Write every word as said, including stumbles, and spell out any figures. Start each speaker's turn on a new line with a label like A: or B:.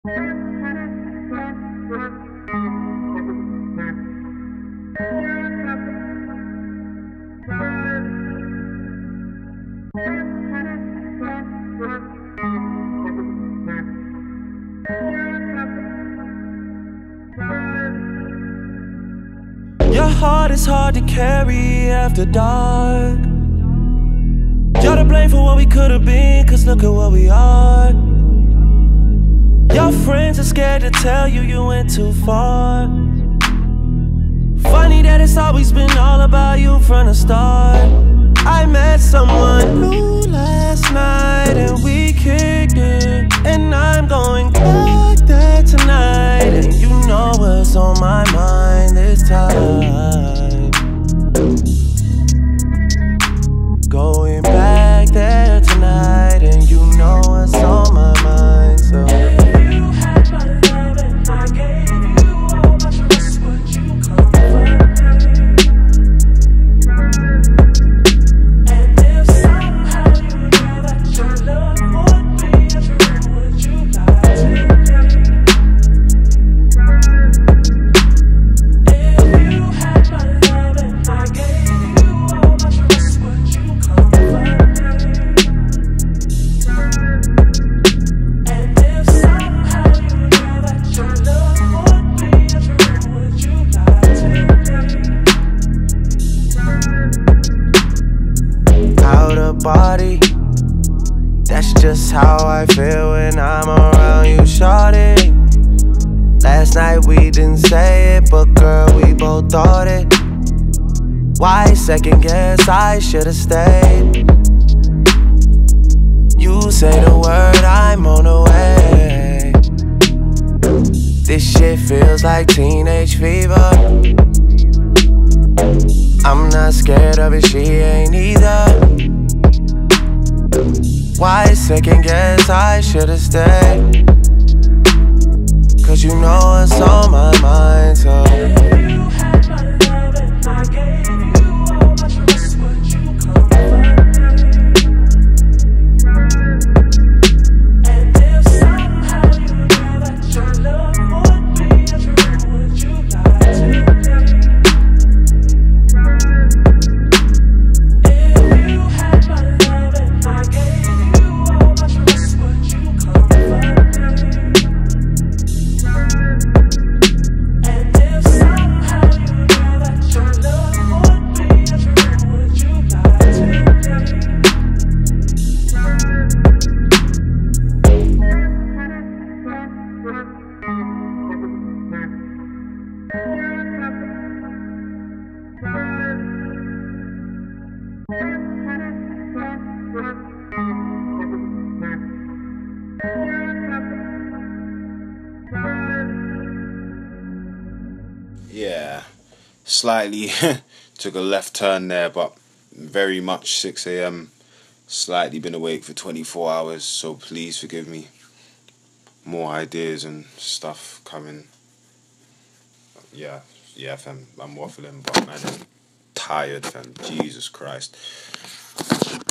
A: Your heart is hard to carry after dark. You're to blame for what we could have been, cause look at what we are. Your friends are scared to tell you you went too far. Funny that it's always been all about you from the start. I met someone new last night and we kicked it, and I'm going back there tonight. And you know what's on my mind this time. Going back there tonight, and you know what's on my mind. So if you had my love and I gave you all my trust, would you come back? And if somehow you knew that your love would be true, would you lie to me? If you had my love and I gave you all my trust, would you come back? And if somehow you knew that your love would be true, would you lie to me? Out of body, that's just how I feel when I'm around you, shawty. Last night we didn't say it, but girl, we both thought it. Why second guess? I should've stayed. You say the word, I'm on the way. This shit feels like teenage fever. I'm not scared of it, she ain't either. Why second guess? I should've stayed. Cause you know what's on my mind, so if you had my love and I gave you all my trust, would you come back? And if somehow you knew that your love would be true, would you lie to me? If you had my love and I gave you all my trust, would you come back? And if somehow you knew that your love would be true, would you lie to me?
B: Yeah, slightly took a left turn there, but very much six A M Slightly been awake for twenty-four hours, so please forgive me. More ideas and stuff coming. Yeah, yeah, fam, I'm waffling, but man, I'm tired, fam. Jesus Christ.